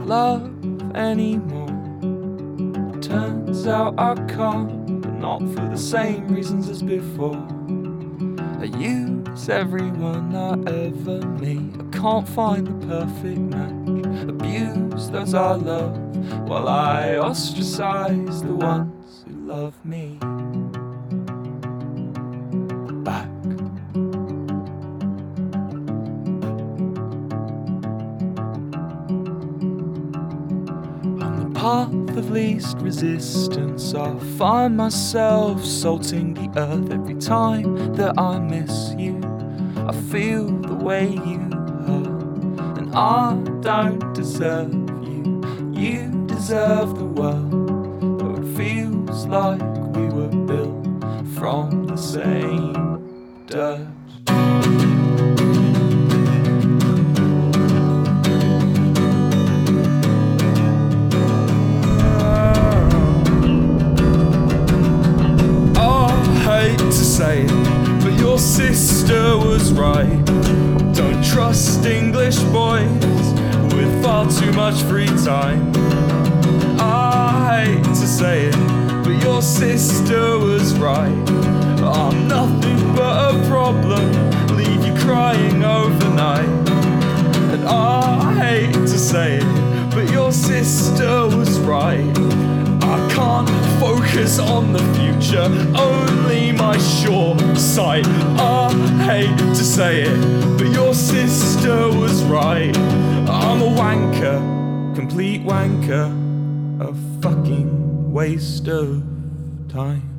love anymore. Turns out I can't, but not for the same reasons as before. I use everyone I ever meet. I can't find the perfect match. Abuse those I love while I ostracize the ones who love me back. On the path of least resistance, I find myself salting the earth every time that I miss you. I feel the way you hurt, and I don't deserve you. You deserve the world, though it feels like we were built from the same dirt. Say it, but your sister was right. Don't trust English boys with far too much free time. I hate to say it, but your sister was right. I'm nothing but a problem, leave you crying overnight. And I hate to say it, but your sister was right. I can't focus on the future, only my short sight. I hate to say it, but your sister was right. I'm a wanker, complete wanker, a fucking waste of time.